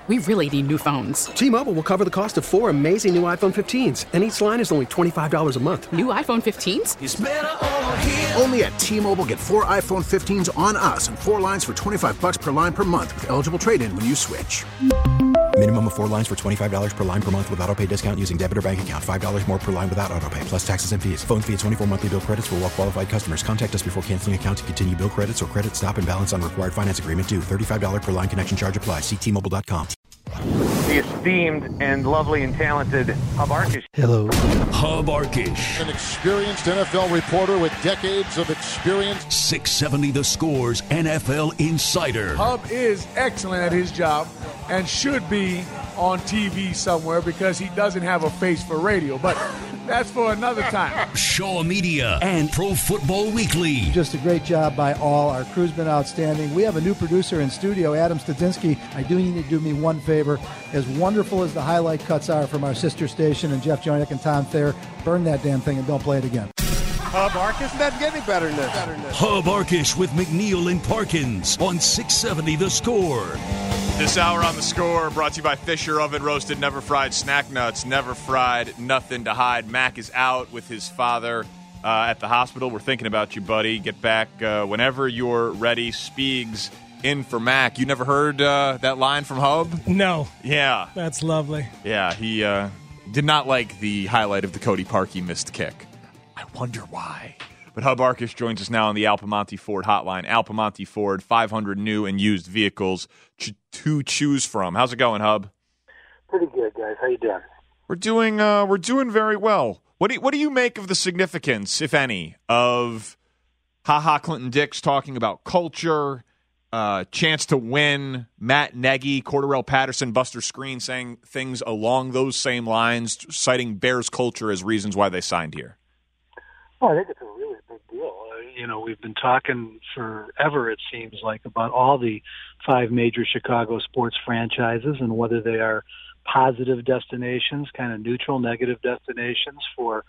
We really need new phones. T-Mobile will cover the cost of 4 amazing new iPhone 15s, and each line is only $25 a month. New iPhone 15s? It's better over here. Only at T-Mobile, get 4 iPhone 15s on us and 4 lines for $25 per line per month with eligible trade-in when you switch. Minimum of 4 lines for $25 per line per month with autopay discount using debit or bank account. $5 more per line without autopay, plus taxes and fees. Phone fee at 24 monthly bill credits for well-qualified customers. Contact us before canceling account to continue bill credits or credit stop and balance on required finance agreement due. $35 per line connection charge applies. See T-Mobile.com. The esteemed and lovely and talented Hub Arkush. Hello. Hub Arkush. An experienced NFL reporter with decades of experience. 670 The Score's NFL Insider. Hub is excellent at his job and should be on TV somewhere because he doesn't have a face for radio. But that's for another time. Shaw Media and Pro Football Weekly. Just a great job by all. Our crew's been outstanding. We have a new producer in studio, Adam Stadzinski. I do need you to do me one favor. As wonderful as the highlight cuts are from our sister station and Jeff Joinick and Tom Thayer, burn that damn thing and don't play it again. Hub Arkush, that's getting better than this. Hub Arkush with McNeil and Parkins on 670 The Score. This hour on The Score brought to you by Fisher Oven Roasted Never Fried Snack Nuts. Never fried, nothing to hide. Mac is out with his father at the hospital. We're thinking about you, buddy. Get back whenever you're ready. Speegs in for Mac. You never heard that line from Hub? No. Yeah. That's lovely. Yeah, he did not like the highlight of the Cody Parkey missed kick. I wonder why. But Hub Arkush joins us now on the Alpamonte Ford hotline. Alpamonte Ford, 500 new and used vehicles to choose from. How's it going, Hub? Pretty good, guys. How you doing? We're doing very well. What do you make of the significance, if any, of Clinton Dix talking about culture, chance to win, Matt Nagy, Cordarrelle Patterson, Buster Skrine saying things along those same lines, citing Bears culture as reasons why they signed here? Well, I think it's a really big deal. We've been talking forever, it seems like, about all the 5 major Chicago sports franchises and whether they are positive destinations, kind of neutral, negative destinations for,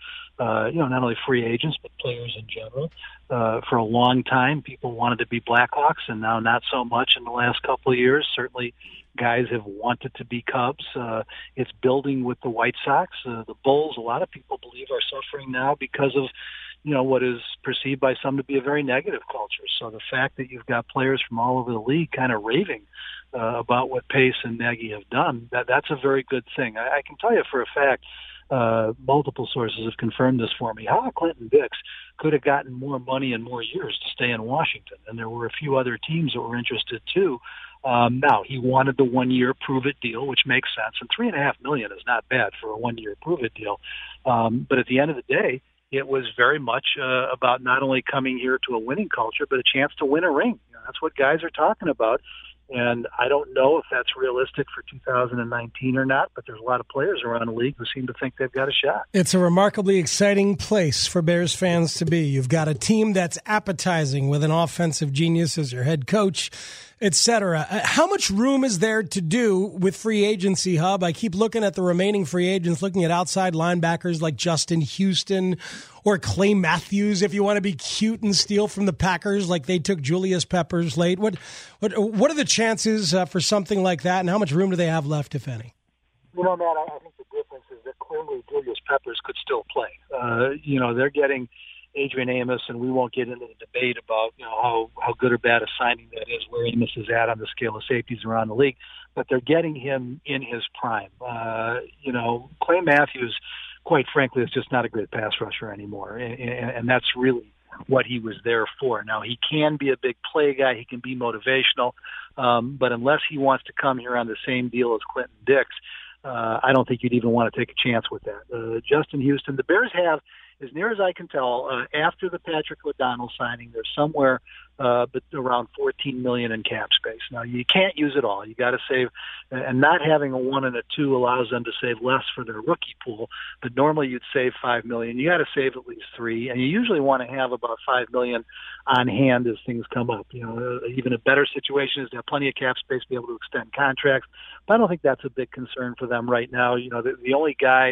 not only free agents, but players in general. For a long time, people wanted to be Blackhawks, and now not so much in the last couple of years. Certainly, guys have wanted to be Cubs. It's building with the White Sox. The Bulls, a lot of people believe, are suffering now because of what is perceived by some to be a very negative culture. So the fact that you've got players from all over the league kind of raving about what Pace and Nagy have done, that's a very good thing. I can tell you for a fact, multiple sources have confirmed this for me. How Clinton Dix could have gotten more money and more years to stay in Washington, and there were a few other teams that were interested too. Now, he wanted the 1-year prove-it deal, which makes sense, and $3.5 million is not bad for a 1-year prove-it deal. But at the end of the day, it was very much about not only coming here to a winning culture, but a chance to win a ring. That's what guys are talking about. And I don't know if that's realistic for 2019 or not, but there's a lot of players around the league who seem to think they've got a shot. It's a remarkably exciting place for Bears fans to be. You've got a team that's appetizing with an offensive genius as your head coach, etc. How much room is there to do with free agency, Hub? I keep looking at the remaining free agents, looking at outside linebackers like Justin Houston or Clay Matthews, if you want to be cute and steal from the Packers like they took Julius Peppers late. What are the chances for something like that, and how much room do they have left, if any? Matt, I think the difference is that clearly Julius Peppers could still play. They're getting Adrian Amos, and we won't get into the debate about how good or bad a signing that is, where Amos is at on the scale of safeties around the league, but they're getting him in his prime. Clay Matthews, quite frankly, is just not a great pass rusher anymore, and that's really what he was there for. Now, he can be a big play guy, he can be motivational, but unless he wants to come here on the same deal as Clinton Dix, I don't think you'd even want to take a chance with that. Justin Houston, the Bears have, as near as I can tell, after the Patrick O'Donnell signing, they're somewhere but around $14 million in cap space. Now, you can't use it all. You got to save, and not having a 1 and a 2 allows them to save less for their rookie pool. But normally, you'd save $5 million. You got to save at least $3 million, and you usually want to have about $5 million on hand as things come up. Even a better situation is to have plenty of cap space to be able to extend contracts. But I don't think that's a big concern for them right now. The only guy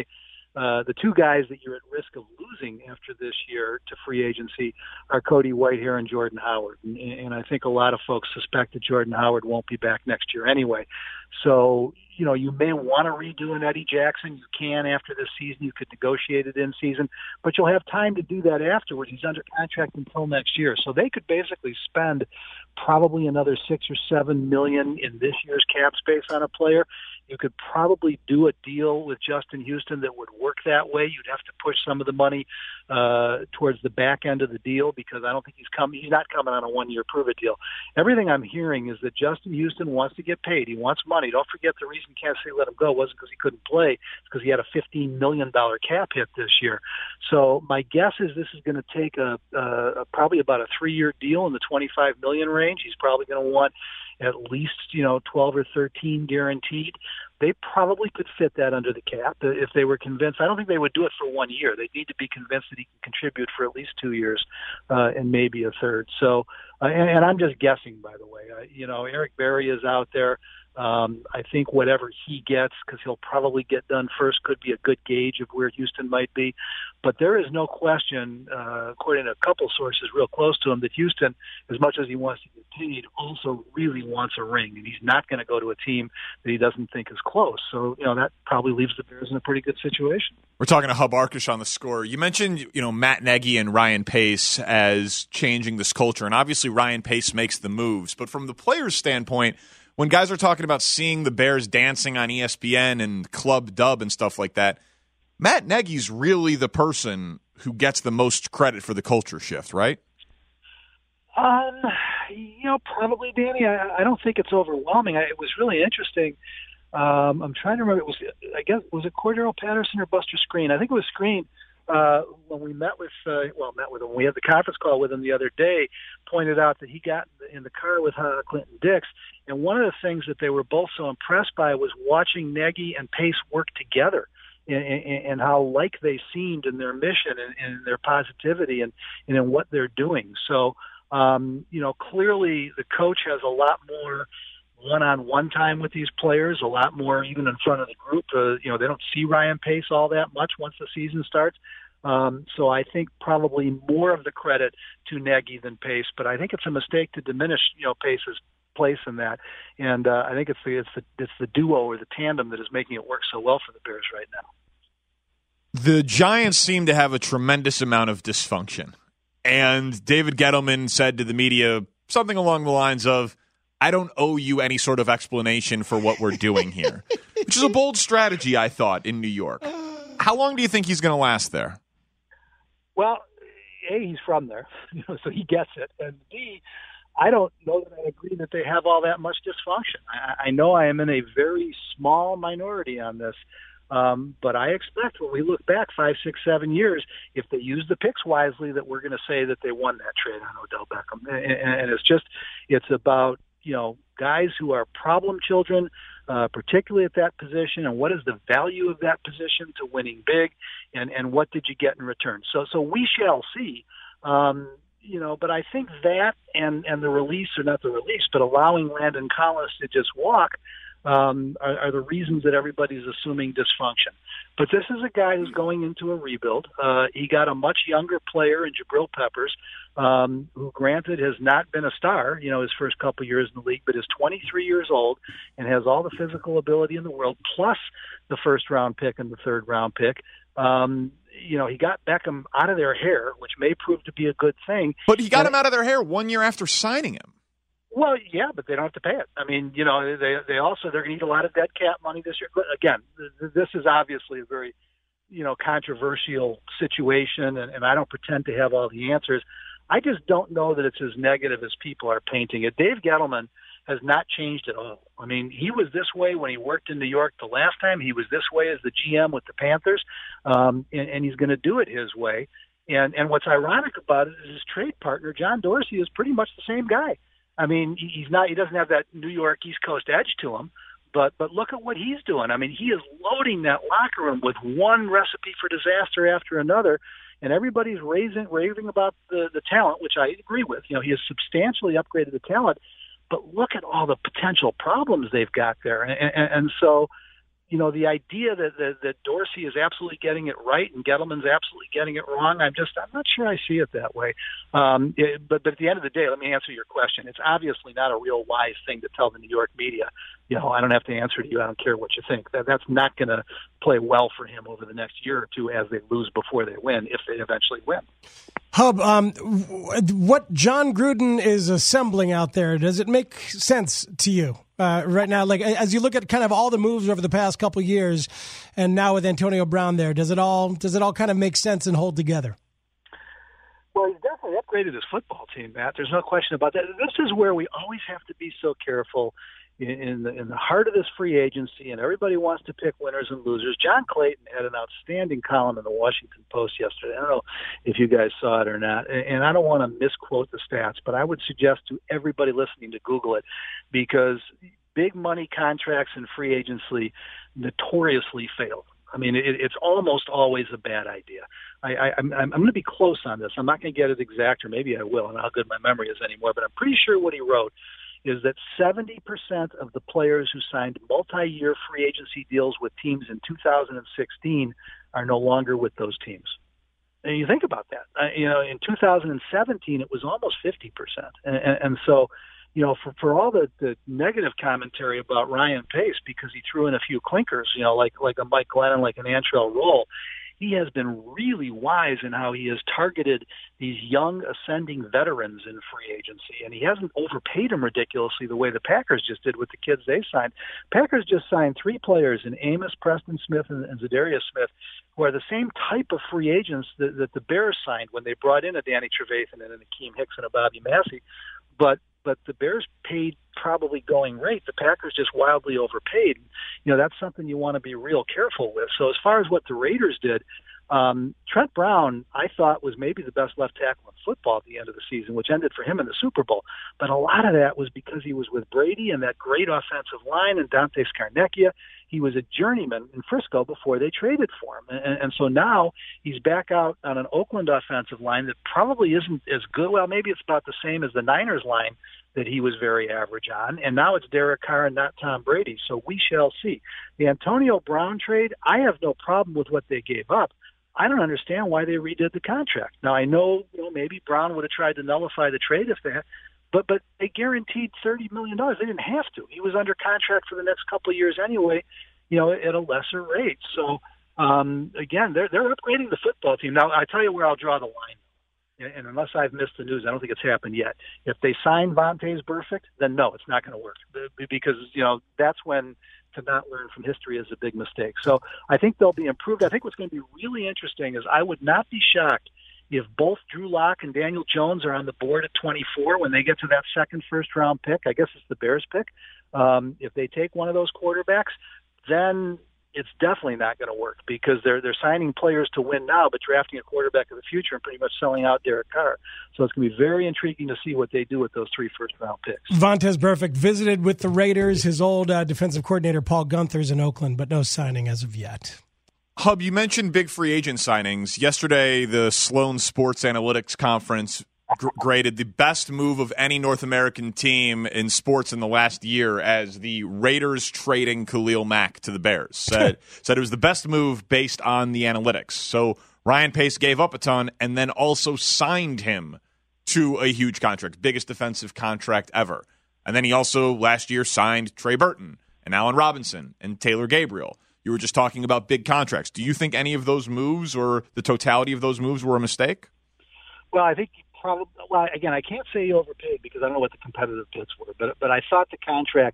The two guys that you're at risk of losing after this year to free agency are Cody Whitehair and Jordan Howard. And I think a lot of folks suspect that Jordan Howard won't be back next year anyway. So, you may want to redo an Eddie Jackson. You can after this season. You could negotiate it in season, but you'll have time to do that afterwards. He's under contract until next year. So they could basically spend probably another $6 or $7 million in this year's cap space on a player. You could probably do a deal with Justin Houston that would work that way. You'd have to push some of the money towards the back end of the deal because I don't think he's not coming on a one-year prove-it deal. Everything I'm hearing is that Justin Houston wants to get paid. He wants money. Don't forget the reason Kansas City let him go wasn't because he couldn't play. It's because he had a $15 million cap hit this year. So my guess is this is going to take probably about a 3-year deal in the $25 million range. He's probably going to want at least 12 or 13 guaranteed. They probably could fit that under the cap if they were convinced. I don't think they would do it for 1 year. They need to be convinced that he can contribute for at least 2 years and maybe a third. So, and I'm just guessing, by the way. Eric Berry is out there. I think whatever he gets, because he'll probably get done first, could be a good gauge of where Houston might be. But there is no question, according to a couple sources real close to him, that Houston, as much as he wants to get paid, also really wants a ring. And he's not going to go to a team that he doesn't think is close. So, that probably leaves the Bears in a pretty good situation. We're talking to Hub Arkush on The Score. You mentioned, Matt Nagy and Ryan Pace as changing this culture. And obviously Ryan Pace makes the moves. But from the player's standpoint, when guys are talking about seeing the Bears dancing on ESPN and Club Dub and stuff like that, Matt Nagy's really the person who gets the most credit for the culture shift, right? Probably, Danny. I don't think it's overwhelming. It was really interesting. I'm trying to remember. Was it Cordero Patterson or Buster Skrine? I think it was Skrine. When we met with him, we had the conference call with him the other day, pointed out that he got in the car with Clinton Dix, and one of the things that they were both so impressed by was watching Nagy and Pace work together, and how like they seemed in their mission and their positivity and in what they're doing. So, clearly the coach has a lot more one-on-one time with these players, a lot more even in front of the group. They don't see Ryan Pace all that much once the season starts. So I think probably more of the credit to Nagy than Pace, but I think it's a mistake to diminish, Pace's place in that. And I think it's the duo or the tandem that is making it work so well for the Bears right now. The Giants seem to have a tremendous amount of dysfunction. And David Gettleman said to the media something along the lines of, I don't owe you any sort of explanation for what we're doing here, which is a bold strategy, I thought, in New York. How long do you think he's going to last there? Well, A, he's from there, so he gets it. And B, I don't know that I agree that they have all that much dysfunction. I know I am in a very small minority on this, but I expect when we look back 5, 6, 7 years, if they use the picks wisely, that we're going to say that they won that trade on Odell Beckham. And it's about, guys who are problem children, particularly at that position, and what is the value of that position to winning big, and what did you get in return? So we shall see. But I think that and the release, or not the release, but allowing Landon Collins to just walk are the reasons that everybody's assuming dysfunction. But this is a guy who's going into a rebuild. He got a much younger player in Jabril Peppers, who granted has not been a star, his first couple years in the league, but is 23 years old and has all the physical ability in the world, plus the first-round pick and the third-round pick. He got Beckham out of their hair, which may prove to be a good thing. But he got him out of their hair 1 year after signing him. Well, yeah, but they don't have to pay it. I mean, they're going to need a lot of dead cap money this year. But again, this is obviously a very, controversial situation, and I don't pretend to have all the answers. I just don't know that it's as negative as people are painting it. Dave Gettleman has not changed at all. I mean, he was this way when he worked in New York the last time. He was this way as the GM with the Panthers, and he's going to do it his way. And what's ironic about it is his trade partner, John Dorsey, is pretty much the same guy. I mean, he doesn't have that New York East Coast edge to him, but look at what he's doing. I mean, he is loading that locker room with one recipe for disaster after another, and everybody's raving about the talent, which I agree with. He has substantially upgraded the talent, but look at all the potential problems they've got there. And so, the idea that Dorsey is absolutely getting it right and Gettleman's absolutely getting it wrong, I'm not sure I see it that way. But at the end of the day, let me answer your question. It's obviously not a real wise thing to tell the New York media, I don't have to answer to you. I don't care what you think. That's not going to play well for him over the next year or two as they lose before they win, if they eventually win. Hub, what John Gruden is assembling out there, does it make sense to you right now? Like, as you look at kind of all the moves over the past couple of years, and now with Antonio Brown there, does it all kind of make sense and hold together? Well, he's definitely upgraded his football team, Matt. There's no question about that. This is where we always have to be so careful in the heart of this free agency, and everybody wants to pick winners and losers. John Clayton had an outstanding column in the Washington Post yesterday. I don't know if you guys saw it or not, and I don't want to misquote the stats, but I would suggest to everybody listening to Google it, because big money contracts in free agency notoriously fail. I mean, it's almost always a bad idea. I'm going to be close on this. I'm not going to get it exact, or maybe I will. I don't know how good my memory is anymore, but I'm pretty sure what he wrote is that 70% of the players who signed multi-year free agency deals with teams in 2016 are no longer with those teams. And you think about that. In 2017, it was almost 50%. And so, for all the negative commentary about Ryan Pace, because he threw in a few clinkers, like a Mike Glennon, like an Antrell Roll, he has been really wise in how he has targeted these young ascending veterans in free agency, and he hasn't overpaid them ridiculously the way the Packers just did with the kids they signed. Packers just signed 3 players in Amos, Preston Smith, and Zadarius Smith, who are the same type of free agents that the Bears signed when they brought in a Danny Trevathan and an Akeem Hicks and a Bobby Massey. But the Bears paid probably going rate. The Packers just wildly overpaid. That's something you want to be real careful with. So as far as what the Raiders did, Trent Brown, I thought, was maybe the best left tackle in football at the end of the season, which ended for him in the Super Bowl. But a lot of that was because he was with Brady and that great offensive line and Dante Scarnecchia. He was a journeyman in Frisco before they traded for him. And so now he's back out on an Oakland offensive line that probably isn't as good. Well, maybe it's about the same as the Niners line that he was very average on. And now it's Derek Carr and not Tom Brady. So we shall see. The Antonio Brown trade, I have no problem with what they gave up. I don't understand why they redid the contract. Now, I know, maybe Brown would have tried to nullify the trade if they had, but they guaranteed $30 million. They didn't have to. He was under contract for the next couple of years anyway, at a lesser rate. So, again, they're upgrading the football team. Now, I tell you where I'll draw the line. And unless I've missed the news, I don't think it's happened yet. If they sign Vontaze Burfict, then no, it's not going to work, because, that's when to not learn from history is a big mistake. So I think they'll be improved. I think what's going to be really interesting is I would not be shocked if both Drew Lock and Daniel Jones are on the board at 24 when they get to that second first-round pick. I guess it's the Bears pick. If they take one of those quarterbacks, then it's definitely not going to work, because they're signing players to win now, but drafting a quarterback of the future and pretty much selling out Derek Carr. So it's going to be very intriguing to see what they do with those 3 first-round picks. Vontaze Burfict visited with the Raiders. His old defensive coordinator, Paul Guenther's in Oakland, but no signing as of yet. Hub, you mentioned big free agent signings. Yesterday, the Sloan Sports Analytics Conference graded the best move of any North American team in sports in the last year as the Raiders trading Khalil Mack to the Bears. Said it was the best move based on the analytics. So Ryan Pace gave up a ton and then also signed him to a huge contract, biggest defensive contract ever. And then he also last year signed Trey Burton and Allen Robinson and Taylor Gabriel. You were just talking about big contracts. Do you think any of those moves or the totality of those moves were a mistake? Well, I think probably. Well, again, I can't say he overpaid because I don't know what the competitive bids were, but I thought the contract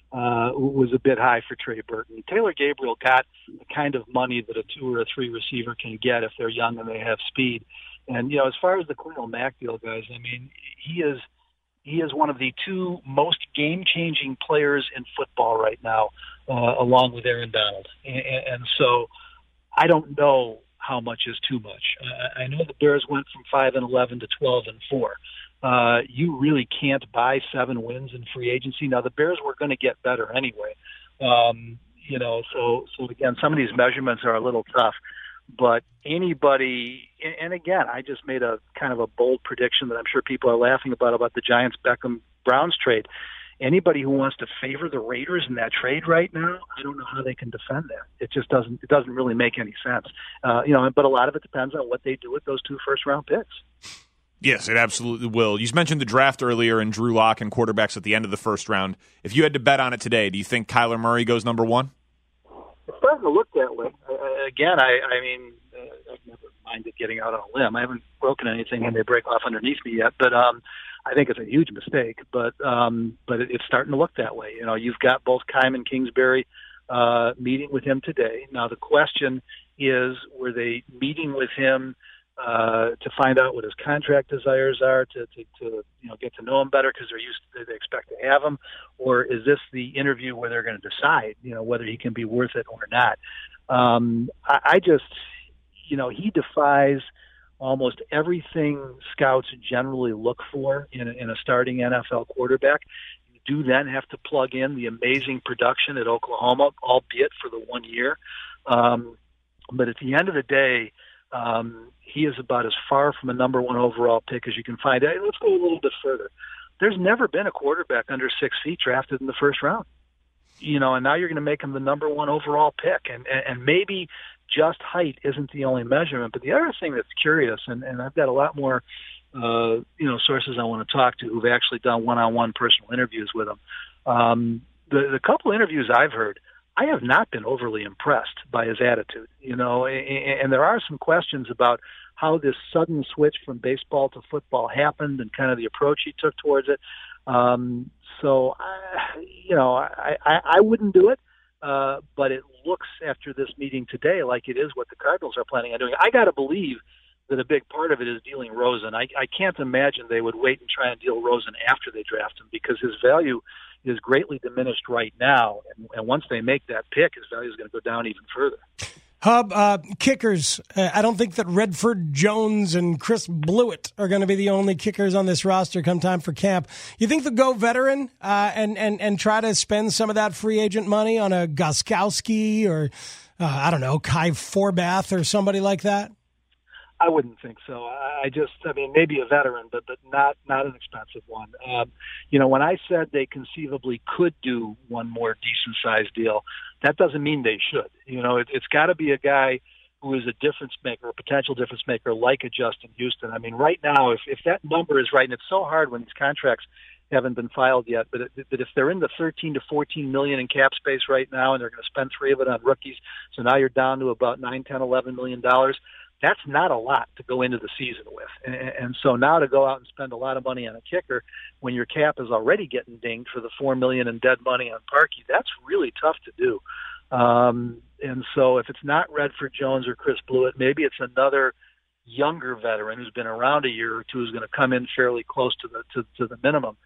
was a bit high for Trey Burton. Taylor Gabriel got the kind of money that a 2 or a 3 receiver can get if they're young and they have speed. And as far as the Khalil Mack deal goes, I mean, he is one of the 2 most game-changing players in football right now, along with Aaron Donald. And so I don't know how much is too much. I know the Bears went from 5-11 to 12-4. You really can't buy 7 wins in free agency. Now, the Bears were going to get better anyway. So again, some of these measurements are a little tough. But anybody, and again, I just made a kind of a bold prediction that I'm sure people are laughing about the Giants-Beckham-Browns trade. anybody who wants to favor the Raiders in that trade right now, I don't know how they can defend that. It just doesn't really make any sense. But a lot of it depends on what they do with those 2 first-round picks. Yes, it absolutely will. You mentioned the draft earlier and Drew Lock and quarterbacks at the end of the first round. If you had to bet on it today, do you think Kyler Murray goes number 1? It's starting to look that way. Again, I've never minded getting out on a limb. I haven't broken anything when they break off underneath me yet, but I think it's a huge mistake. But it's starting to look that way. You've got both Keim and Kingsbury meeting with him today. Now the question is, were they meeting with him to find out what his contract desires are, to get to know him better because they expect to have him, or is this the interview where they're going to decide whether he can be worth it or not? He defies almost everything scouts generally look for in a starting NFL quarterback. You do then have to plug in the amazing production at Oklahoma, albeit for the 1 year. But at the end of the day, he is about as far from a number 1 overall pick as you can find. Hey, let's go a little bit further. There's never been a quarterback under 6 feet drafted in the first round. And now you're going to make him the number 1 overall pick. And maybe just height isn't the only measurement. But the other thing that's curious, and I've got a lot more, sources I want to talk to who've actually done one-on-one personal interviews with him. The couple interviews I've heard, I have not been overly impressed by his attitude, and there are some questions about how this sudden switch from baseball to football happened and kind of the approach he took towards it. So I wouldn't do it, but it looks after this meeting today like it is what the Cardinals are planning on doing. I got to believe that a big part of it is dealing Rosen. I can't imagine they would wait and try and deal Rosen after they draft him because his value is greatly diminished right now. And once they make that pick, his value is going to go down even further. Hub, kickers. I don't think that Redford Jones and Chris Blewett are going to be the only kickers on this roster come time for camp. You think they'll go veteran and try to spend some of that free agent money on a Gostkowski or, Kai Forbath or somebody like that? I wouldn't think so. Maybe a veteran, but not an expensive one. When I said they conceivably could do one more decent-sized deal, that doesn't mean they should. It's got to be a guy who is a difference maker, a potential difference maker, like a Justin Houston. Right now, if that number is right, and it's so hard when these contracts haven't been filed yet, but if they're in the 13 to 14 million in cap space right now, and they're going to spend 3 of it on rookies, so now you're down to about $9, $10, $11 million. That's not a lot to go into the season with. And so now to go out and spend a lot of money on a kicker when your cap is already getting dinged for the $4 million in dead money on Parkey, that's really tough to do. And so if it's not Redford Jones or Chris Blewett, maybe it's another younger veteran who's been around a year or two who's going to come in fairly close to the minimum.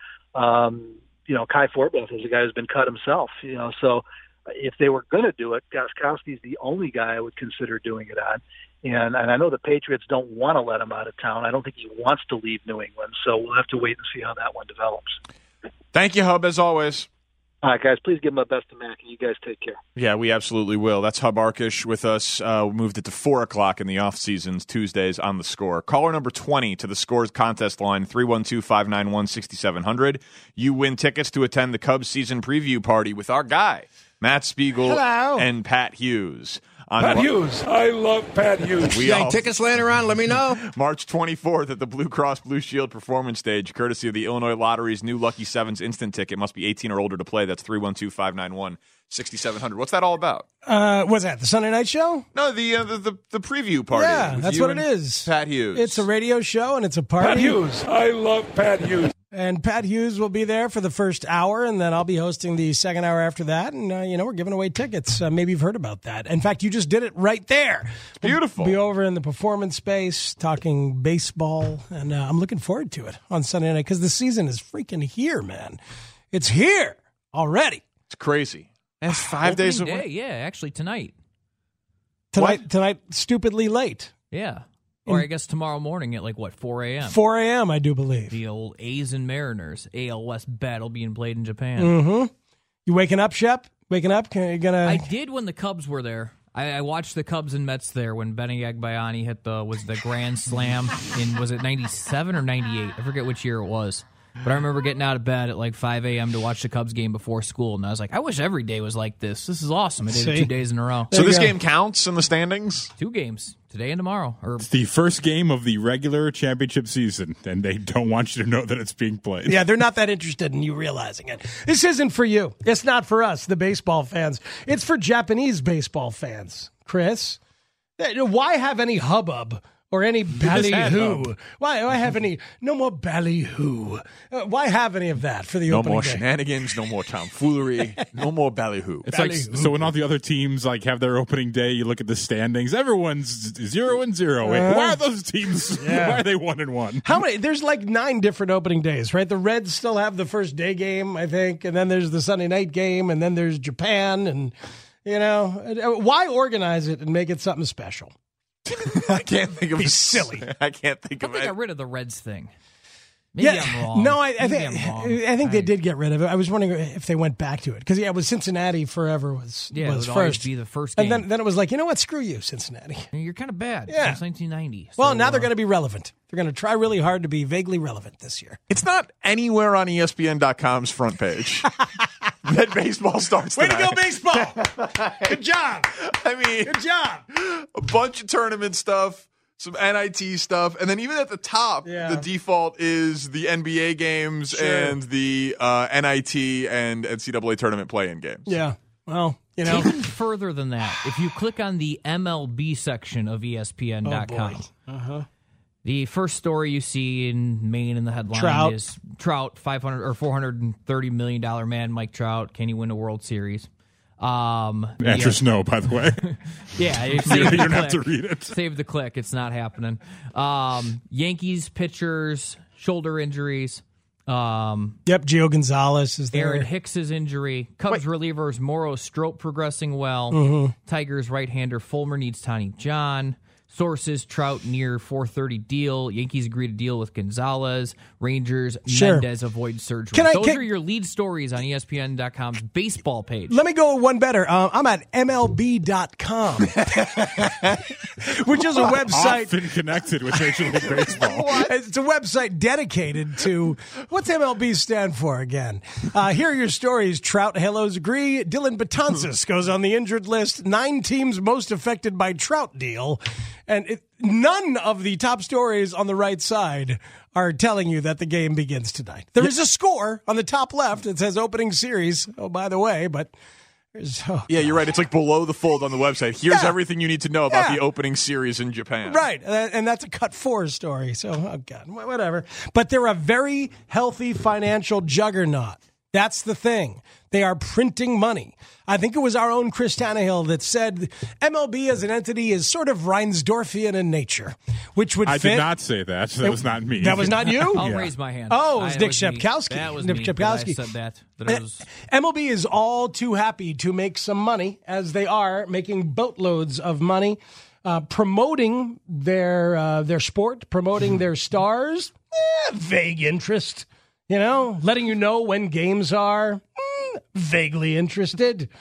Kai Forbath is a guy who's been cut himself, so if they were going to do it, Gostkowski's the only guy I would consider doing it on. And I know the Patriots don't want to let him out of town. I don't think he wants to leave New England. So we'll have to wait and see how that one develops. Thank you, Hub, as always. All right, guys, please give my best to Mac, and you guys take care. Yeah, we absolutely will. That's Hub Arkush with us. We moved it to 4 o'clock in the off-seasons, Tuesdays on The Score. Caller number 20 to the Score's contest line, 312-591-6700. You win tickets to attend the Cubs season preview party with our guy, Matt Spiegel. Hello. And Pat Hughes. Pat Hughes. I love Pat Hughes. You got tickets laying around? Let me know. March 24th at the Blue Cross Blue Shield Performance Stage, courtesy of the Illinois Lottery's new Lucky Sevens instant ticket. Must be 18 or older to play. That's 312-591-6700. What's that all about? What's that, the Sunday night show? No, the preview party. Yeah, that's what it is. Pat Hughes. It's a radio show, and it's a party. Pat Hughes. I love Pat Hughes. And Pat Hughes will be there for the first hour, and then I'll be hosting the second hour after that. And, we're giving away tickets. Maybe you've heard about that. In fact, you just did it right there. It's beautiful. We'll be over in the performance space talking baseball, and I'm looking forward to it on Sunday night because the season is freaking here, man. It's here already. It's crazy. That's 5 days away. Yeah, actually tonight. Tonight, stupidly late. Yeah. Or I guess tomorrow morning at 4 a.m.? 4 a.m., I do believe. The old A's and Mariners AL West battle being played in Japan. Mm-hmm. You waking up, Shep? Waking up? I did when the Cubs were there. I watched the Cubs and Mets there when Benny Agbayani hit the grand slam in, was it 97 or 98? I forget which year it was. But I remember getting out of bed at like 5 a.m. to watch the Cubs game before school, and I was like, I wish every day was like this. This is awesome. I did it 2 days in a row. So this game counts in the standings? 2 games, today and tomorrow. It's the first game of the regular championship season, and they don't want you to know that it's being played. Yeah, they're not that interested in you realizing it. This isn't for you. It's not for us, the baseball fans. It's for Japanese baseball fans. Chris, why have any hubbub or any ballyhoo? Why have any? No more ballyhoo. Why have any of that for the opening No more day? shenanigans, no more tomfoolery, no more ballyhoo. It's like, so when all the other teams like have their opening day, you look at the standings. Everyone's 0-0. Why are those teams? Yeah. Why are they 1-1? How many? There's like 9 different opening days, right? The Reds still have the first day game, I think, and then there's the Sunday night game, and then there's Japan, and why organize it and make it something special? I can't think of Be silly. I can't think of They it. got rid of the Reds thing. Maybe I'm wrong. No, I Maybe I'm wrong. think they did get rid of it. I was wondering if they went back to it because it was Cincinnati forever was it would first. always be the first game. And then it was like, you know what? Screw you, Cincinnati. You're kind of bad Yeah. since 1990. Well, now they're going to be relevant. They're going to try really hard to be vaguely relevant this year. It's not anywhere on ESPN.com's front page that baseball starts Way to tonight. go, baseball! Good job. I mean, good job. A bunch of tournament stuff, some NIT stuff, and then even at the top, the default is the NBA games and the NIT and NCAA tournament play-in games. Yeah. Well, Even further than that, if you click on the MLB section of ESPN.com, the first story you see in Maine in the headline is Trout, $430 million man, Mike Trout. Can he win a World Series? Answer's no, by the way. Yeah, you don't have to read it. Save the click. It's not happening. Yankees pitchers, shoulder injuries. Gio Gonzalez is there. Aaron Hicks's injury. Cubs relievers Morrow Strop progressing well. Mhm. Tigers right-hander Fulmer needs Tony John. Sources Trout near 430 deal. Yankees agree to deal with Gonzalez. Rangers Mendez avoid surgery. Those are your lead stories on ESPN.com's baseball page. Let me go one better. I'm at MLB.com, which is a website often connected with Major League Baseball. It's a website dedicated to what's MLB stand for again? Here are your stories. Trout halos agree. Dylan Betances goes on the injured list. 9 teams most affected by Trout deal. And none of the top stories on the right side are telling you that the game begins tonight. There is a score on the top left that says opening series. Oh, by the way, but Yeah, you're right. It's like below the fold on the website. Here's everything you need to know about the opening series in Japan. Right, and that's a Cut 4 story. So, oh God, whatever. But they're a very healthy financial juggernaut. That's the thing. They are printing money. I think it was our own Chris Tannehill that said MLB as an entity is sort of Reinsdorfian in nature, which would fit. I did not say that. That was not me. That was not you? I'll raise my hand. Oh, it was Nick Shepkowski. That was Nick me. Shepkowski. I said that. It was... MLB is all too happy to make some money, as they are making boatloads of money, promoting their sport, promoting their stars. Vague interest. Letting you know when games are vaguely interested.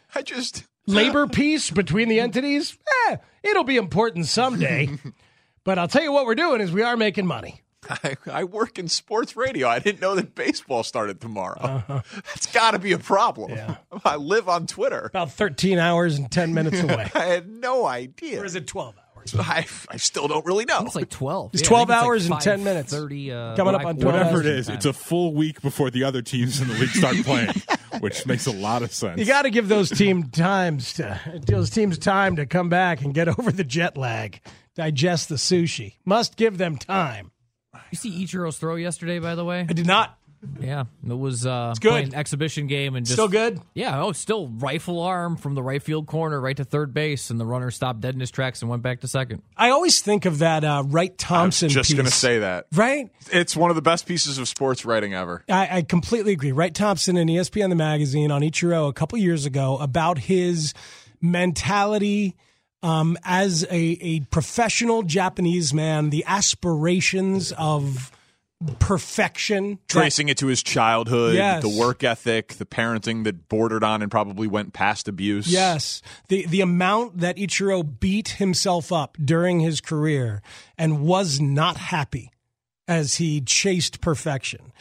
Labor peace between the entities. It'll be important someday. But I'll tell you what we're doing is we are making money. I work in sports radio. I didn't know that baseball started tomorrow. That's got to be a problem. Yeah. I live on Twitter. About 13 hours and 10 minutes away. I had no idea. Or is it 12 hours? I still don't really know. It's like 12. It's 12 hours and 10 minutes. 30, coming up on 12 Whatever hours. it is, it's a full week before the other teams in the league start playing, which makes a lot of sense. You got to give those teams time to come back and get over the jet lag, digest the sushi. Must give them time. You see Ichiro's throw yesterday, by the way? I did not. Yeah, it was good. playing an exhibition game and just Still good? Yeah, still rifle arm from the right field corner right to third base, and the runner stopped dead in his tracks and went back to second. I always think of that Wright Thompson piece. I was just going to say that. Right? It's one of the best pieces of sports writing ever. I completely agree. Wright Thompson in ESPN the magazine on Ichiro a couple years ago about his mentality as a professional Japanese man, the aspirations of perfection. Tracing it to his childhood, Yes. the work ethic, the parenting that bordered on and probably went past abuse. Yes. The amount that Ichiro beat himself up during his career and was not happy as he chased perfection.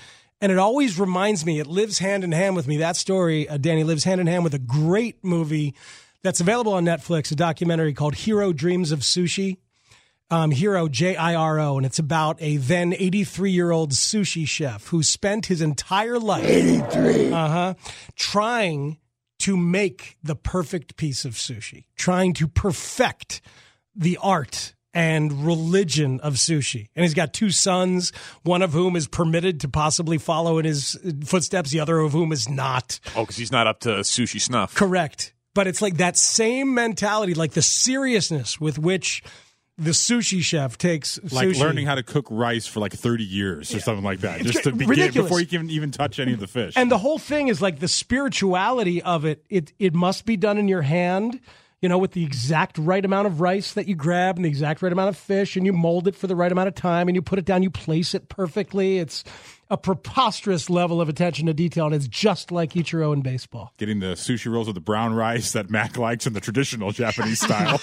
And it always reminds me, it lives hand in hand with me. That story, Danny, lives hand in hand with a great movie that's available on Netflix, a documentary called Hiro Dreams of Sushi. Hiro, Jiro, and it's about a then 83-year-old sushi chef who spent his entire life 83 trying to make the perfect piece of sushi, trying to perfect the art and religion of sushi. And he's got 2 sons, one of whom is permitted to possibly follow in his footsteps, the other of whom is not. Oh, because he's not up to sushi snuff. Correct. But it's like that same mentality, like the seriousness with which the sushi chef takes like sushi. Learning how to cook rice for like 30 years or something like that, just to begin ridiculous. Before you can even touch any of the fish. And the whole thing is like the spirituality of it. It must be done in your hand, with the exact right amount of rice that you grab and the exact right amount of fish, and you mold it for the right amount of time, and you put it down, you place it perfectly. It's a preposterous level of attention to detail, and it's just like Ichiro in baseball. Getting the sushi rolls with the brown rice that Mac likes in the traditional Japanese style.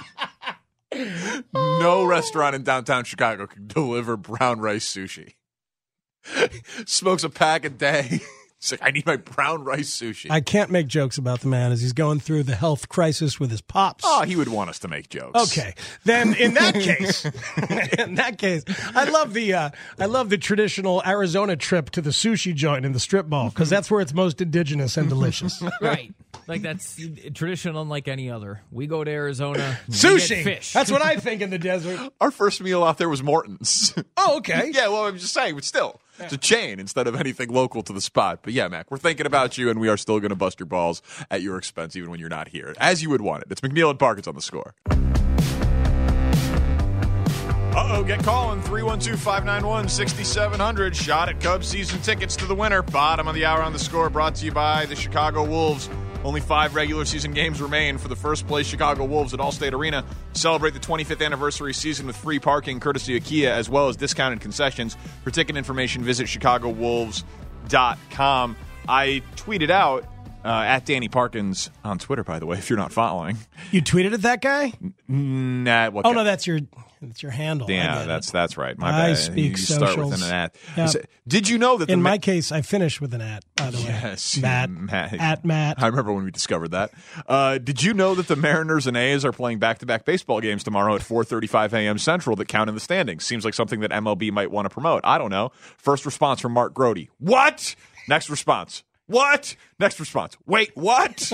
No restaurant in downtown Chicago can deliver brown rice sushi. Smokes a pack a day. It's like, I need my brown rice sushi. I can't make jokes about the man as he's going through the health crisis with his pops. Oh, he would want us to make jokes. Okay, then in that case, I love the traditional Arizona trip to the sushi joint in the strip mall because that's where it's most indigenous and delicious. Right, like that's traditional unlike any other. We go to Arizona, sushi, we get fish. That's what I think in the desert. Our first meal out there was Morton's. Oh, okay. Yeah, well, I'm just saying, but still. It's a chain instead of anything local to the spot. But yeah, Mac, we're thinking about you, and we are still going to bust your balls at your expense, even when you're not here, as you would want it. It's McNeil and Parkins on The Score. Get calling. 312-591-6700. Shot at Cubs season tickets to the winner. Bottom of the hour on The Score, brought to you by the Chicago Wolves. Only 5 regular season games remain for the first place Chicago Wolves at Allstate Arena. Celebrate the 25th anniversary season with free parking courtesy of Kia, as well as discounted concessions. For ticket information, visit ChicagoWolves.com. I tweeted out at Danny Parkins on Twitter, by the way, if you're not following. You tweeted at that guy? Nah. What guy? No, that's your handle. Yeah, that's right. My bad. I speak you socials. Start with an at. Yep. Did you know that in my case, I finish with an at, by the way. Yes. Matt. At Matt. I remember when we discovered that. Did you know that the Mariners and A's are playing back-to-back baseball games tomorrow at 4:35 a.m. Central that count in the standings? Seems like something that MLB might want to promote. I don't know. First response from Mark Grody. What? Next response. What? Next response. Wait, what?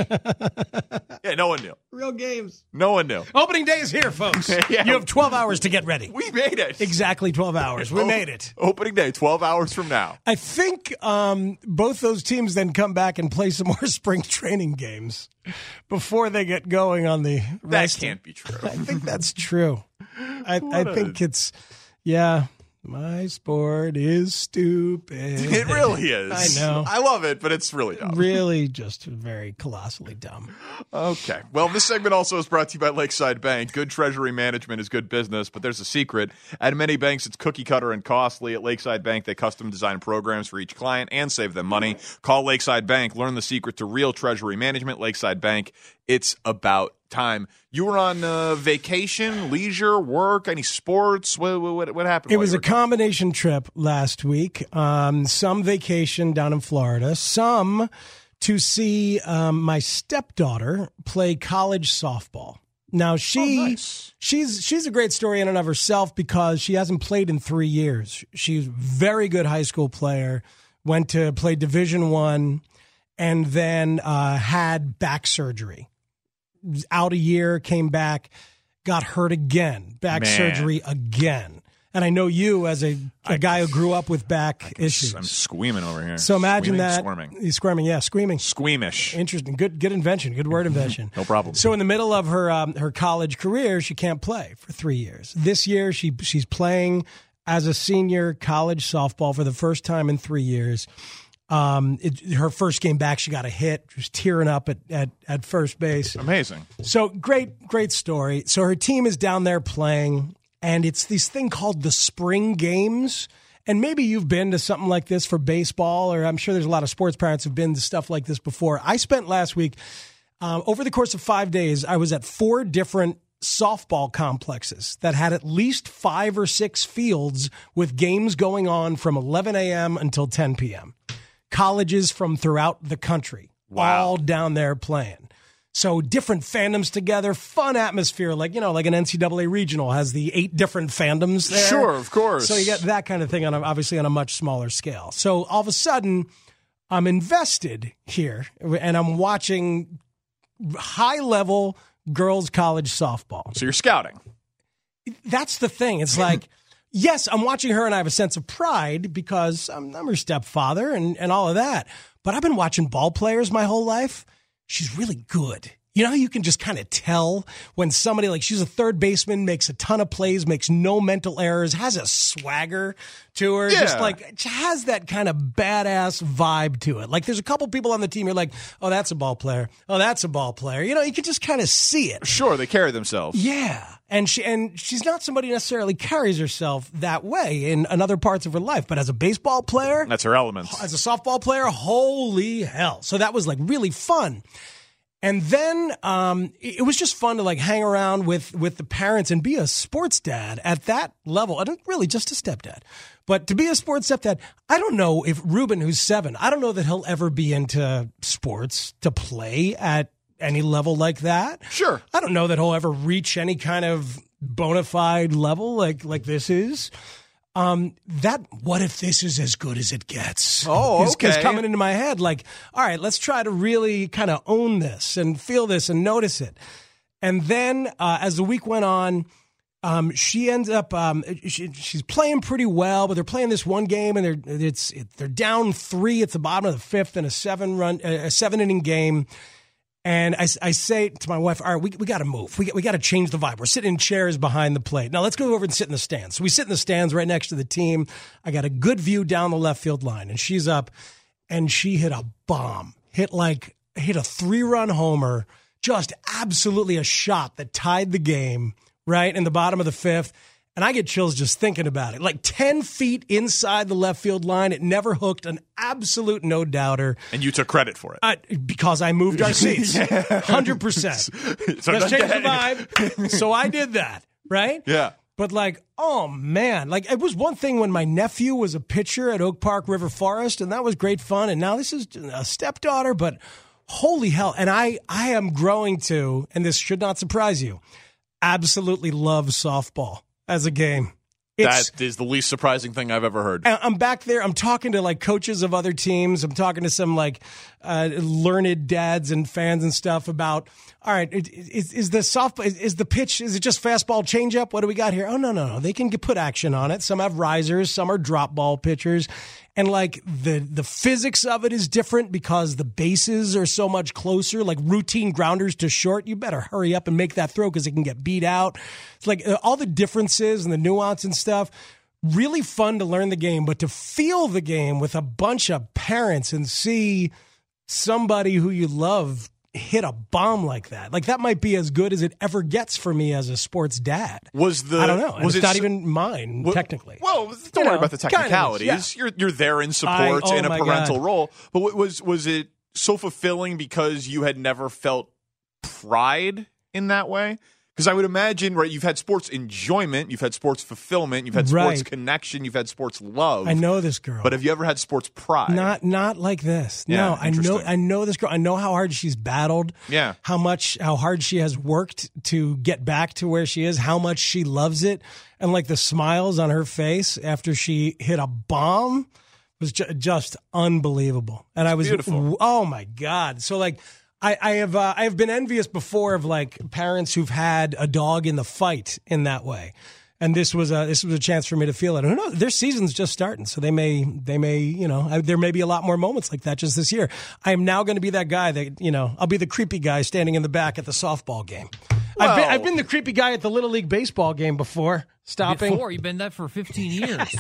Yeah, no one knew. Real games. No one knew. Opening day is here, folks. Yeah. You have 12 hours to get ready. We made it. Exactly 12 hours. We made it. Opening day, 12 hours from now. I think both those teams then come back and play some more spring training games before they get going on the rest. That can't be true. I think that's true. I think it's, yeah. My sport is stupid. It really is. I know. I love it, but it's really dumb. Really just very colossally dumb. Okay. Well, this segment also is brought to you by Lakeside Bank. Good treasury management is good business, but there's a secret. At many banks, it's cookie cutter and costly. At Lakeside Bank, they custom design programs for each client and save them money. Call Lakeside Bank. Learn the secret to real treasury management. Lakeside Bank. It's about time. You were on vacation, leisure, work, any sports? What happened? It was a combination trip last week. Some vacation down in Florida, some to see my stepdaughter play college softball. Now she's a great story in and of herself because she hasn't played in 3 years. She's a very good high school player. Went to play Division I, and then had back surgery. Out a year, came back, got hurt again, back surgery again. And I know you as a guy who grew up with back issues. I'm squeaming over here. So imagine that. Squirming. He's squirming, yeah, squeamish. Squeamish. Interesting. Good invention. Good word invention. No problem. So in the middle of her college career, she can't play for 3 years. This year, she's playing as a senior college softball for the first time in 3 years. Her first game back, she got a hit. She was tearing up at first base. Amazing. So great story. So her team is down there playing, and it's this thing called the spring games. And maybe you've been to something like this for baseball, or I'm sure there's a lot of sports parents who've been to stuff like this before. I spent last week, over the course of 5 days, I was at 4 different softball complexes that had at least 5 or 6 fields with games going on from 11 a.m. until 10 p.m. Colleges from throughout the country, all down there playing. So different fandoms together, fun atmosphere, like an NCAA regional has the 8 different fandoms there. Sure, of course. So you get that kind of thing obviously on a much smaller scale. So all of a sudden, I'm invested here, and I'm watching high-level girls' college softball. So you're scouting. That's the thing. It's like, yes, I'm watching her, and I have a sense of pride because I'm her stepfather and all of that. But I've been watching ball players my whole life. She's really good. You know how you can just kind of tell when somebody, like, she's a third baseman, makes a ton of plays, makes no mental errors, has a swagger to her, just like has that kind of badass vibe to it. Like, there's a couple people on the team, you're like, oh, that's a ball player. Oh, that's a ball player. You know, you can just kind of see it. Sure, they carry themselves. Yeah. And she's not somebody who necessarily carries herself that way in other parts of her life. But as a baseball player, that's her element. As a softball player, holy hell. So that was like really fun. And then it was just fun to like hang around with the parents and be a sports dad at that level. I don't really just a stepdad, but to be a sports stepdad. I don't know if Ruben, who's 7, I don't know that he'll ever be into sports to play at any level like that. Sure. I don't know that he'll ever reach any kind of bona fide level like this is. What if this is as good as it gets? Oh, okay. Is coming into my head. Like, all right, let's try to really kind of own this and feel this and notice it. And then as the week went on, she ends up she's playing pretty well, but they're playing this one game and they're down 3 at the bottom of the 5th in a 7-inning game. And I say to my wife, all right, we got to move. We got to change the vibe. We're sitting in chairs behind the plate. Now let's go over and sit in the stands. So we sit in the stands right next to the team. I got a good view down the left field line, and she's up, and she hit a bomb. Hit a 3-run homer, just absolutely a shot that tied the game right in the bottom of the 5th. And I get chills just thinking about it. Like 10 feet inside the left field line. It never hooked, an absolute no-doubter. And you took credit for it. Because I moved our seats. 100%. So let's change the vibe. So I did that, right? Yeah. But like, oh man, like it was one thing when my nephew was a pitcher at Oak Park River Forest, and that was great fun. And now this is a stepdaughter, but holy hell. And I am growing to, and this should not surprise you, absolutely love softball as a game. That is the least surprising thing I've ever heard. I'm back there. I'm talking to like coaches of other teams. I'm talking to some like learned dads and fans and stuff about, all right, is the softball, is the pitch, is it just fastball changeup? What do we got here? Oh, no. They can put action on it. Some have risers, some are drop ball pitchers. And like the physics of it is different because the bases are so much closer, like routine grounders to short. You better hurry up and make that throw because it can get beat out. It's like all the differences and the nuance and stuff. Really fun to learn the game, but to feel the game with a bunch of parents and see somebody who you love hit a bomb like that. Like that might be as good as it ever gets for me as a sports dad. I don't know. It's not even mine, technically. Well, don't worry about the technicalities. Kind of, yeah. You're there in support in a parental role. But was it so fulfilling because you had never felt pride in that way? Because I would imagine, right, you've had sports enjoyment, you've had sports fulfillment, you've had sports connection, you've had sports love. I know this girl. But have you ever had sports pride? Not like this. Yeah, no, I know this girl. I know how hard she's battled. Yeah. How hard she has worked to get back to where she is, how much she loves it. And like the smiles on her face after she hit a bomb was just unbelievable. And I was, beautiful. Oh my God. So like, I have been envious before of like parents who've had a dog in the fight in that way, and this was a chance for me to feel it. Who knows? Their season's just starting, so they may there may be a lot more moments like that just this year. I am now going to be that guy that I'll be the creepy guy standing in the back at the softball game. Well, I've been the creepy guy at the Little League baseball game before. You've been that for 15 years.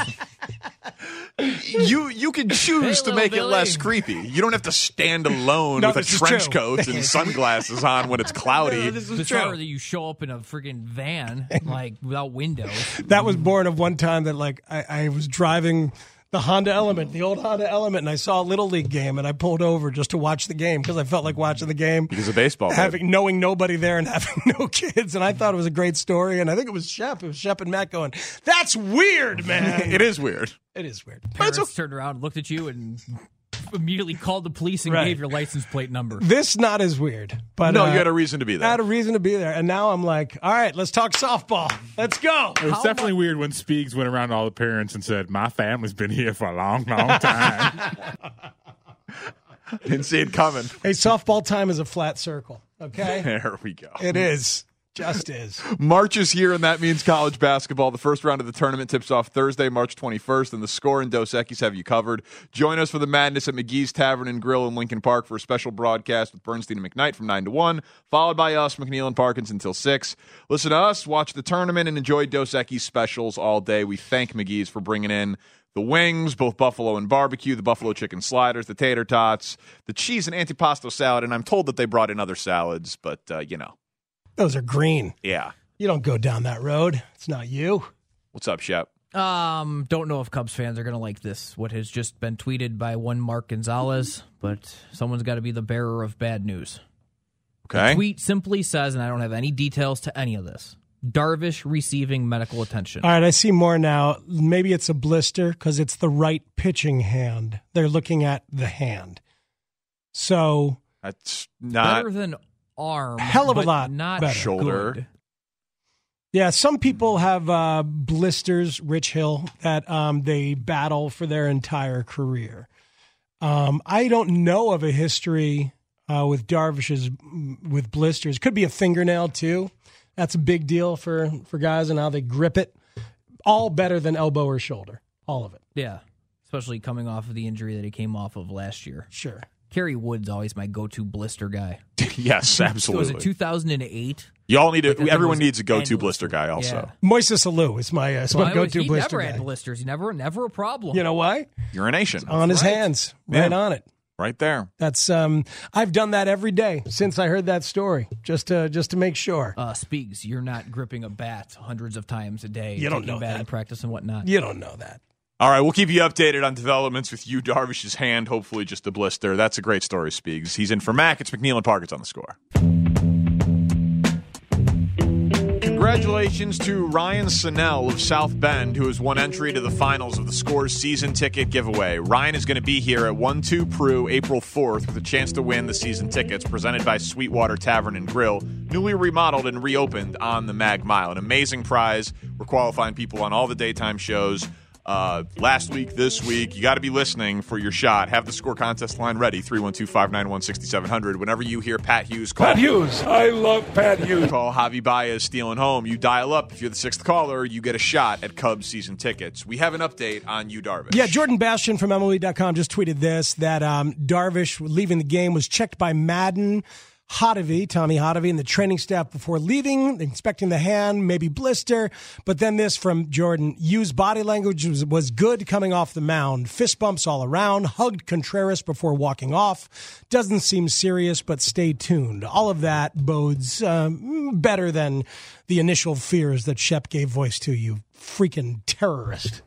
You can choose to make it less creepy. You don't have to stand alone with a trench coat and sunglasses on when it's cloudy. This is true. That you show up in a freaking van, like without windows. That was born of one time that like I was driving The Honda Element, the old Honda Element, and I saw a Little League game, and I pulled over just to watch the game because I felt like watching the game. Because of baseball. Knowing nobody there and having no kids, and I thought it was a great story, and I think it was Shep. It was Shep and Matt going, that's weird, man. It is weird. It is weird. Parents turned around, looked at you, and immediately called the police and gave your license plate number. This not as weird. But no, you had a reason to be there. I had a reason to be there. And now I'm like, all right, let's talk softball. Let's go. It was definitely weird when Speegs went around to all the parents and said, my family's been here for a long, long time. Didn't see it coming. Hey, softball time is a flat circle, okay? There we go. It is. Just is. March is here, and that means college basketball. The first round of the tournament tips off Thursday, March 21st, and the Score and Dos Equis have you covered. Join us for the madness at McGee's Tavern and Grill in Lincoln Park for a special broadcast with Bernstein and McKnight from 9 to 1, followed by us, McNeil and Parkins, until 6. Listen to us, watch the tournament, and enjoy Dos Equis specials all day. We thank McGee's for bringing in the wings, both buffalo and barbecue, the buffalo chicken sliders, the tater tots, the cheese and antipasto salad, and I'm told that they brought in other salads, but, Those are green. Yeah. You don't go down that road. It's not you. What's up, Shep? Don't know if Cubs fans are going to like this, what has just been tweeted by one Mark Gonzalez, but someone's got to be the bearer of bad news. Okay. The tweet simply says, and I don't have any details to any of this, Darvish receiving medical attention. All right, I see more now. Maybe it's a blister because it's the right pitching hand. They're looking at the hand. So that's not better than arm, hell of a but lot not better. Shoulder. Good. Yeah, some people have blisters, Rich Hill, that they battle for their entire career. I don't know of a history with Darvish's with blisters. Could be a fingernail too. That's a big deal for guys and how they grip it. All better than elbow or shoulder. All of it. Yeah, especially coming off of the injury that he came off of last year. Sure. Kerry Wood's always my go-to blister guy. Yes, absolutely. So was it 2008? Y'all need everyone needs a go-to blister guy also. Yeah. Moises Alou is my go-to blister He never guy. had blisters. He never a problem. You know why? Urination. On his hands. Right on it. Right there. That's I've done that every day since I heard that story, just to make sure. Speaks, you're not gripping a bat hundreds of times a day. You don't know batting that. Practice and whatnot. You don't know that. All right, we'll keep you updated on developments with Yu Darvish's hand, hopefully just a blister. That's a great story, Speaks. He's in for Mac. It's McNeil and Parkins on the Score. Congratulations to Ryan Sennell of South Bend, who has won entry to the finals of the Score's season ticket giveaway. Ryan is going to be here at 1-2 Prue April 4th with a chance to win the season tickets presented by Sweetwater Tavern and Grill, newly remodeled and reopened on the Mag Mile. An amazing prize. We're qualifying people on all the daytime shows. Last week, this week, you got to be listening for your shot. Have the Score contest line ready, 312-591-6700. Whenever you hear Pat Hughes call. Pat Hughes. I love Pat Hughes. Call Javi Baez stealing home. You dial up. If you're the sixth caller, you get a shot at Cubs season tickets. We have an update on Yu Darvish. Yeah, Jordan Bastian from MLB.com just tweeted this, that Darvish leaving the game was checked by Tommy Hotovy, and the training staff before leaving, inspecting the hand, maybe blister. But then this from Jordan. Yu's body language was good coming off the mound. Fist bumps all around. Hugged Contreras before walking off. Doesn't seem serious, but stay tuned. All of that bodes better than the initial fears that Shep gave voice to, you freaking terrorist.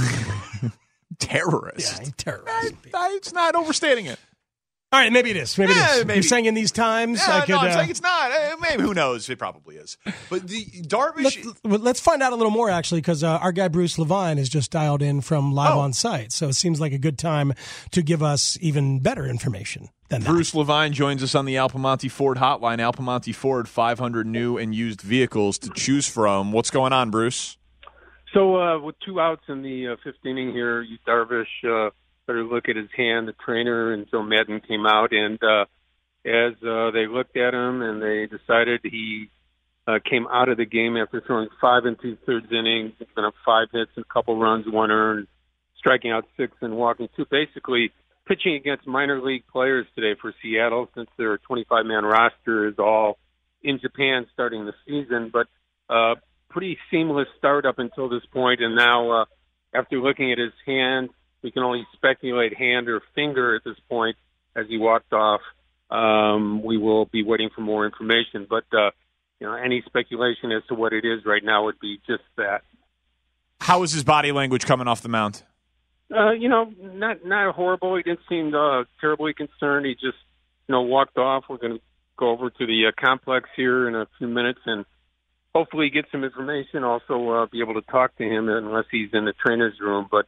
Terrorist? Yeah, terrorist. It's not overstating it. All right, maybe it is. Maybe it is. Maybe. You're saying in these times? No, I'm saying it's not. Maybe, who knows? It probably is. But the Darvish... Let's find out a little more, actually, because our guy Bruce Levine is just dialed in from live on site. So it seems like a good time to give us even better information than that. Bruce Levine joins us on the Alpamonte Ford hotline. Alpamonte Ford, 500 new and used vehicles to choose from. What's going on, Bruce? So with 2 outs in the fifth inning here, Yu Darvish... better look at his hand. The trainer and Joe Madden came out, and as they looked at him and they decided he came out of the game after throwing 5 2/3 innings, giving up 5 hits and a couple runs, 1 earned, striking out 6 and walking 2. Basically, pitching against minor league players today for Seattle, since their 25-man roster is all in Japan starting the season. But pretty seamless start up until this point, and now after looking at his hand, we can only speculate hand or finger at this point as he walked off. We will be waiting for more information, but any speculation as to what it is right now would be just that. How is his body language coming off the mound? Not horrible. He didn't seem terribly concerned. He just, walked off. We're going to go over to the complex here in a few minutes and hopefully get some information. Also, be able to talk to him unless he's in the trainer's room. But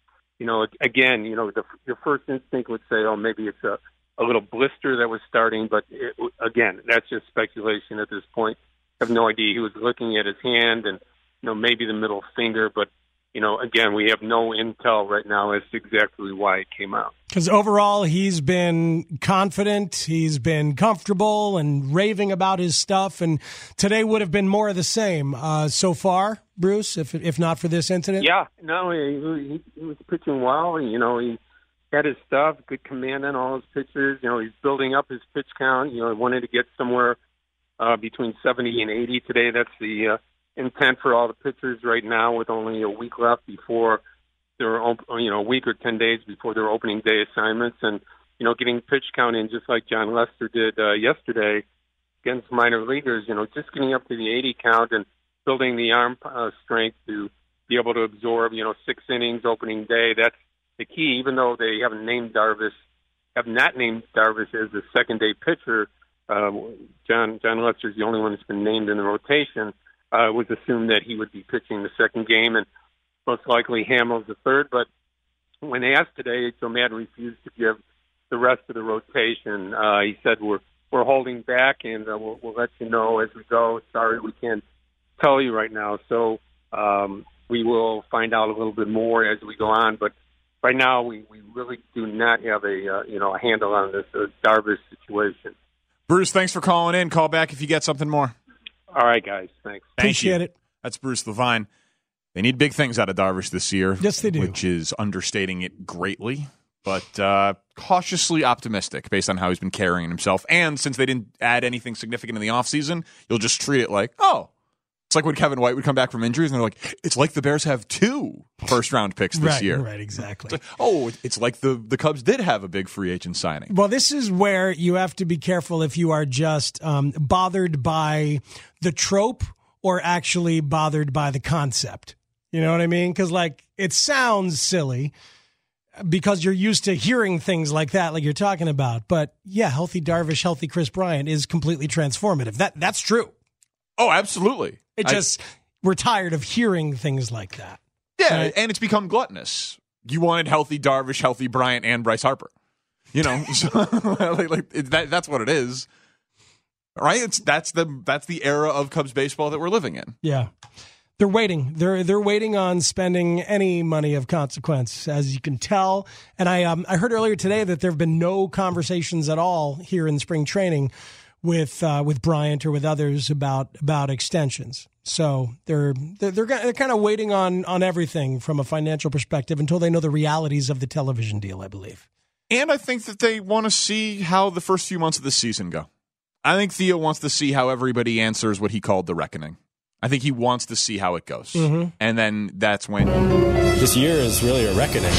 again, your first instinct would say, oh, maybe it's a little blister that was starting. But again, that's just speculation at this point. I have no idea. He was looking at his hand and maybe the middle finger, but. Again, we have no intel right now as to exactly why it came out. Because overall, he's been confident, he's been comfortable and raving about his stuff, and today would have been more of the same so far, Bruce, if not for this incident? Yeah, no, he was pitching well. He had his stuff, good command on all his pitchers. He's building up his pitch count. He wanted to get somewhere between 70 and 80 today. That's the intent for all the pitchers right now, with only a week left before their, a week or 10 days before their opening day assignments, and getting pitch count in just like John Lester did yesterday against minor leaguers. Just getting up to the 80 count and building the arm strength to be able to absorb 6 innings opening day. That's the key. Even though they have not named Darvish as the second day pitcher, John Lester's the only one that's been named in the rotation. It was assumed that he would be pitching the second game, and most likely Hamels the third. But when asked today, Joe Maddon refused to give the rest of the rotation. He said, we're holding back, and we'll let you know as we go. Sorry, we can't tell you right now. So we will find out a little bit more as we go on. But right now, we really do not have a handle on this Darvish situation. Bruce, thanks for calling in. Call back if you get something more. All right, guys. Thanks. Appreciate it. That's Bruce Levine. They need big things out of Darvish this year. Yes, they do. Which is understating it greatly, but cautiously optimistic based on how he's been carrying himself. And since they didn't add anything significant in the offseason, you'll just treat it like, it's like when Kevin White would come back from injuries, and they're like, it's like the Bears have 2 first-round picks this year. Right, exactly. It's like the Cubs did have a big free agent signing. Well, this is where you have to be careful if you are just bothered by the trope or actually bothered by the concept. You know what I mean? Because, it sounds silly because you're used to hearing things like that, like you're talking about. But, yeah, healthy Darvish, healthy Chris Bryant is completely transformative. That's true. Oh, absolutely. We're tired of hearing things like that. Yeah, right? And it's become gluttonous. You wanted healthy Darvish, healthy Bryant, and Bryce Harper. That's what it is. Right? That's the era of Cubs baseball that we're living in. Yeah. They're waiting. They're waiting on spending any money of consequence, as you can tell. And I heard earlier today that there have been no conversations at all here in spring training with Bryant or with others about extensions. So they're kind of waiting on everything from a financial perspective until they know the realities of the television deal, I believe. And I think that they want to see how the first few months of the season go. I think Theo wants to see how everybody answers what he called the reckoning. I think he wants to see how it goes. Mm-hmm. And then that's when... This year is really a reckoning.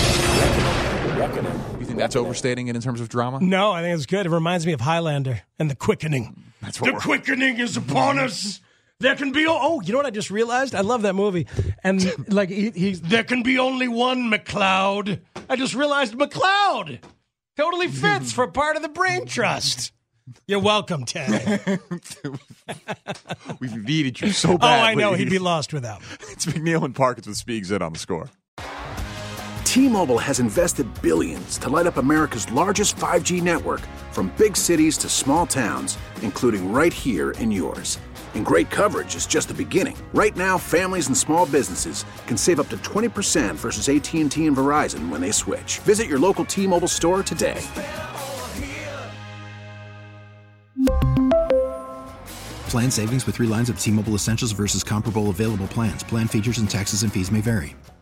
You think that's overstating it in terms of drama? No, I think it's good. It reminds me of Highlander and the quickening. The quickening is upon us. There can be... you know what I just realized? I love that movie. And he's... There can be only one McLeod. I just realized McLeod totally fits for part of the brain trust. You're welcome, Ted. We've needed you so bad. Oh, I know. He'd be lost without me. It's McNeil and Parkins with Speaks in on The Score. T-Mobile has invested billions to light up America's largest 5G network, from big cities to small towns, including right here in yours. And great coverage is just the beginning. Right now, families and small businesses can save up to 20% versus AT&T and Verizon when they switch. Visit your local T-Mobile store today. Plan savings with 3 lines of T-Mobile Essentials versus comparable available plans. Plan features and taxes and fees may vary.